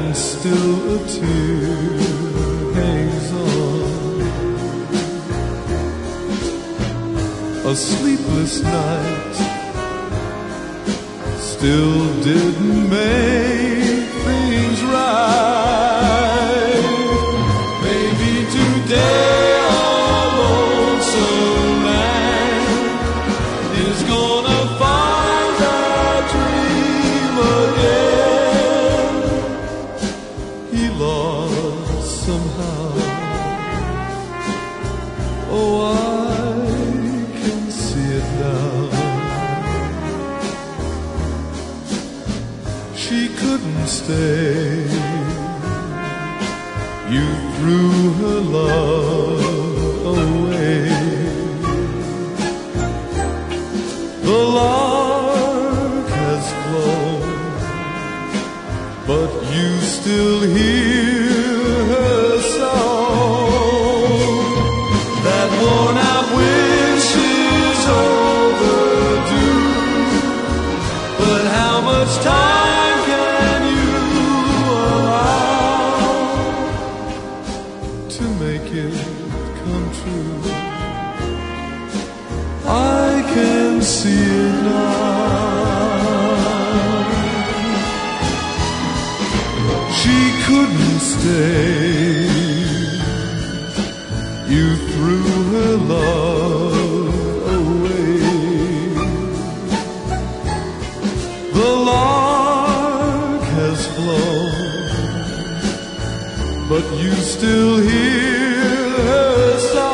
and still a tear hangs on. A sleepless night still didn't make things right. Maybe today our lonesome man is gonna find that dream again he lost somehow. Oh, I can see it now. She couldn't stay. You threw her love away. The lark has flown, but you still hear her song. That worn-out wish is overdue, but how much time can you allow to make it come true? I can see it now. She couldn't stay. You threw her love away. The lark has flown, but you still hear her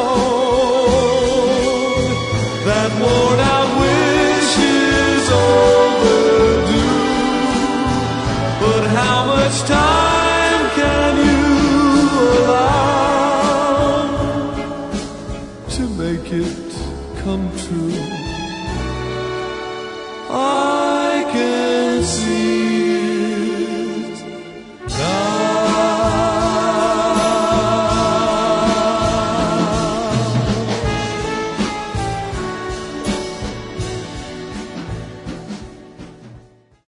song. That worn-out wish is overdue, but how much time can you allow to make it come true?